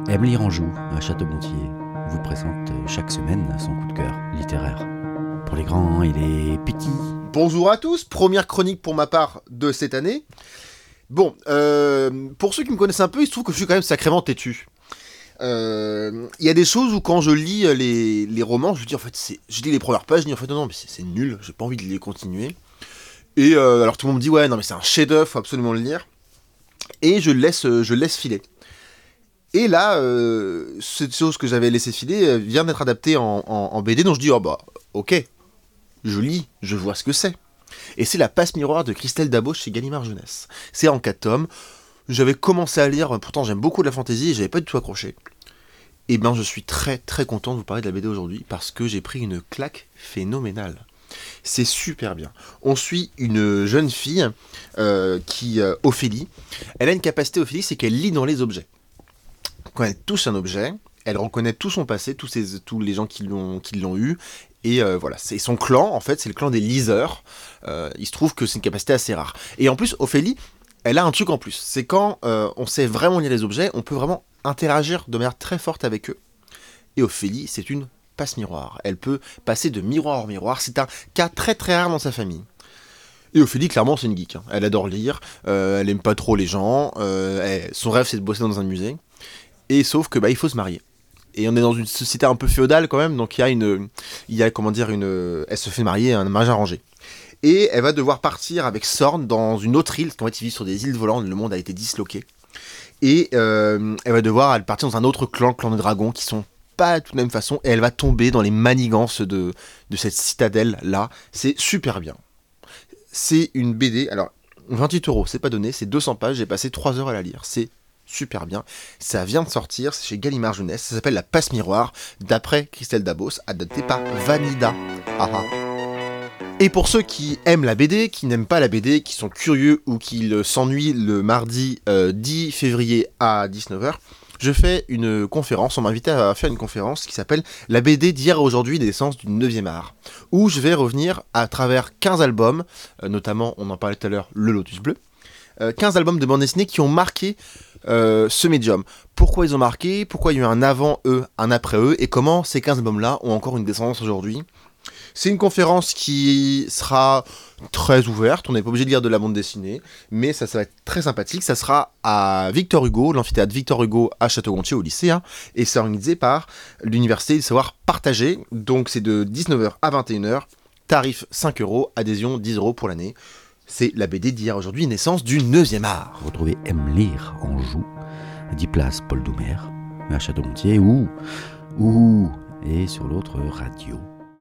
Aime lire Anjou, à Château-Gontier, vous présente chaque semaine son coup de cœur littéraire. Pour les grands et les petits. Bonjour à tous, première chronique pour ma part de cette année. Bon, pour ceux qui me connaissent un peu, il se trouve que je suis quand même sacrément têtu. Il y a des choses où quand je lis les romans, je dis en fait, je lis les premières pages, je dis en fait non mais c'est nul, j'ai pas envie de les continuer. Et alors tout le monde me dit ouais non mais c'est un chef-d'œuvre, faut absolument le lire. Et je laisse filer. Et là, cette chose que j'avais laissé filer vient d'être adaptée en BD, donc je dis oh bah ok, je lis, je vois ce que c'est. Et c'est La Passe Miroir de Christelle Dabo chez Gallimard Jeunesse. C'est en 4 tomes. J'avais commencé à lire, pourtant j'aime beaucoup de la fantasy et j'avais pas du tout accroché. Et ben je suis très très content de vous parler de la BD aujourd'hui parce que j'ai pris une claque phénoménale. C'est super bien. On suit une jeune fille Ophélie. Elle a une capacité, Ophélie, c'est qu'elle lit dans les objets. Quand elle touche un objet, elle reconnaît tout son passé, tous les gens qui l'ont eu. Et voilà, c'est son clan, en fait, c'est le clan des liseurs. Il se trouve que c'est une capacité assez rare. Et en plus, Ophélie, elle a un truc en plus. C'est quand on sait vraiment lire les objets, on peut vraiment interagir de manière très forte avec eux. Et Ophélie, c'est une passe-miroir. Elle peut passer de miroir en miroir. C'est un cas très très rare dans sa famille. Et Ophélie, clairement, c'est une geek. Elle adore lire, elle aime pas trop les gens. Son rêve, c'est de bosser dans un musée. Et sauf que il faut se marier. Et on est dans une société un peu féodale quand même, donc elle se fait marier à un mariage arrangé. Et elle va devoir partir avec Sorn dans une autre île, parce qu'en fait ils vivent sur des îles volantes, le monde a été disloqué. Et elle va devoir partir dans un autre clan, le clan des dragons, qui sont pas de toute la même façon, et elle va tomber dans les manigances de cette citadelle-là. C'est super bien. C'est une BD, alors 28€, c'est pas donné, c'est 200 pages, j'ai passé 3 heures à la lire, c'est super bien. Ça vient de sortir, c'est chez Gallimard Jeunesse, ça s'appelle La Passe Miroir, d'après Christelle Dabo, adapté par Vanida. Aha. Et pour ceux qui aiment la BD, qui n'aiment pas la BD, qui sont curieux ou qui s'ennuient le mardi 10 février à 19h, je fais une conférence, on m'a invité à faire une conférence qui s'appelle La BD d'hier à aujourd'hui des essences du 9e art, où je vais revenir à travers 15 albums, notamment, on en parlait tout à l'heure, Le Lotus Bleu, 15 albums de bande dessinée qui ont marqué ce médium. Pourquoi ils ont marqué, pourquoi il y a eu un avant eux, un après eux, et comment ces 15 albums-là ont encore une descendance aujourd'hui. C'est une conférence qui sera très ouverte, on n'est pas obligé de lire de la bande dessinée, mais ça va être très sympathique. Ça sera à Victor Hugo, l'amphithéâtre Victor Hugo à Château-Gontier au lycée, et c'est organisé par l'Université du Savoir Partagé, donc c'est de 19h à 21h, tarif 5€, adhésion 10€ pour l'année. C'est la BD d'hier aujourd'hui, naissance du 9e art. Retrouvez Aime lire Anjou, 10 places Paul Doumer, à Château-Gontier, et sur l'autre radio.